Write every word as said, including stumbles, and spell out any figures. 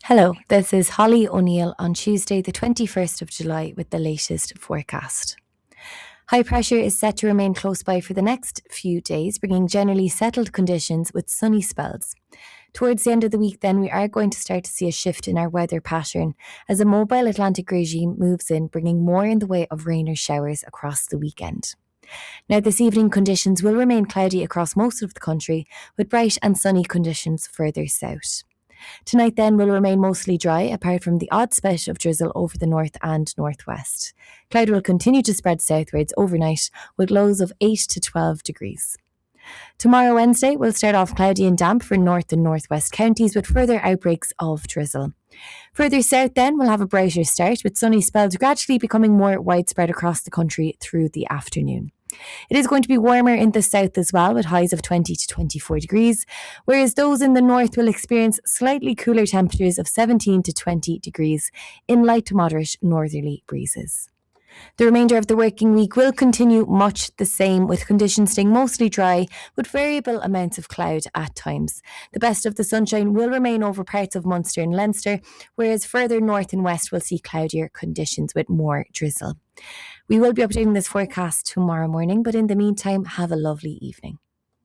Hello, this is Holly O'Neill on Tuesday, the twenty-first of July, with the latest forecast. High pressure is set to remain close by for the next few days, bringing generally settled conditions with sunny spells. Towards the end of the week, then, we are going to start to see a shift in our weather pattern as a mobile Atlantic regime moves in, bringing more in the way of rain or showers across the weekend. Now, this evening, conditions will remain cloudy across most of the country, with bright and sunny conditions further south. Tonight then will remain mostly dry, apart from the odd spit of drizzle over the north and northwest. Cloud will continue to spread southwards overnight, with lows of eight to twelve degrees. Tomorrow, Wednesday, will start off cloudy and damp for north and northwest counties, with further outbreaks of drizzle. Further south then, we'll have a brighter start, with sunny spells gradually becoming more widespread across the country through the afternoon. It is going to be warmer in the south as well, with highs of twenty to twenty-four degrees, whereas those in the north will experience slightly cooler temperatures of seventeen to twenty degrees in light to moderate northerly breezes. The remainder of the working week will continue much the same, with conditions staying mostly dry with variable amounts of cloud at times. The best of the sunshine will remain over parts of Munster and Leinster, whereas further north and west will see cloudier conditions with more drizzle. We will be updating this forecast tomorrow morning, but in the meantime, have a lovely evening.